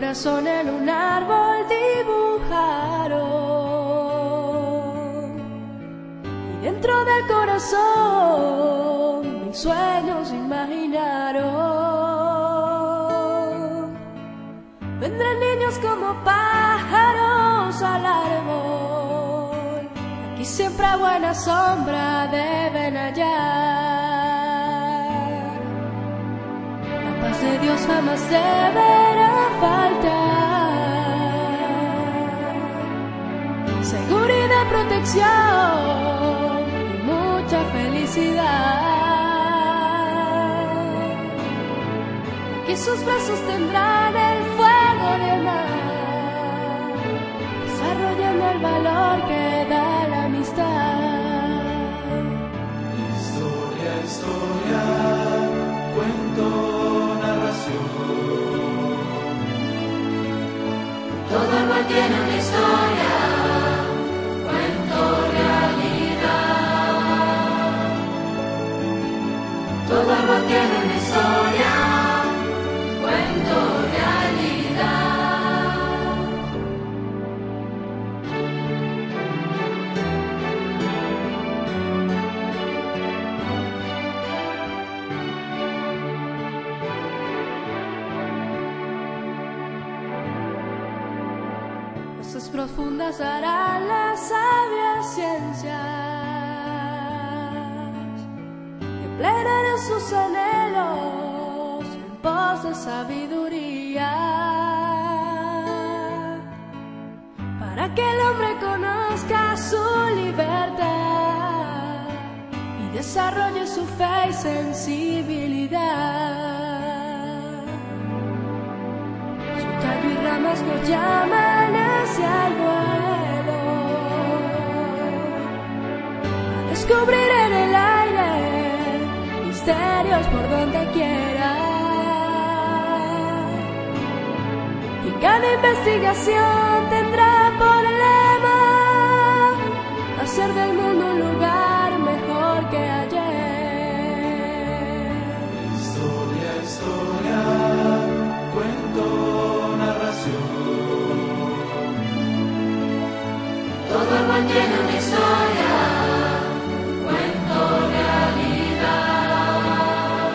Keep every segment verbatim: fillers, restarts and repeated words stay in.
corazón en un árbol dibujaron, y dentro del corazón mis sueños imaginaron. Vendrán niños como pájaros al árbol, aquí siempre a buena sombra deben hallar. La paz de Dios jamás deberá faltar, seguridad, protección y mucha felicidad. Aquí sus brazos tendrán el fuego del mar, desarrollando el valor que da la amistad. Historia, historia, cuento, narración. Todo árbol tiene una historia, cuento, realidad. Todo árbol tiene una historia, cuento, realidad. Voces profundas harán las sabias ciencias, emplearán sus anhelos en pos de sabiduría, para que el hombre conozca su libertad y desarrolle su fe y sensibilidad. Su tallo y ramas nos llaman hacia el vuelo, a descubrir en el aire misterios por donde quiera. Y cada investigación tendrá por lema hacer del mundo un lugar mejor que ayer. Historia, historia, cuento, narración. Todo árbol tiene una historia, cuento, realidad.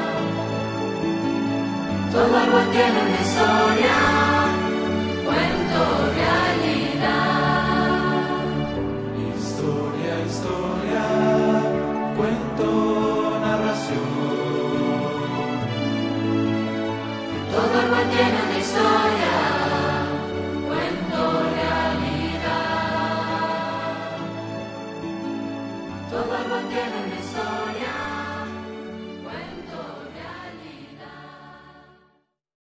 Todo árbol tiene una historia, cuento, realidad. Historia, historia, cuento, narración. Todo árbol tiene una historia, cuento, realidad. Todo árbol tiene una historia.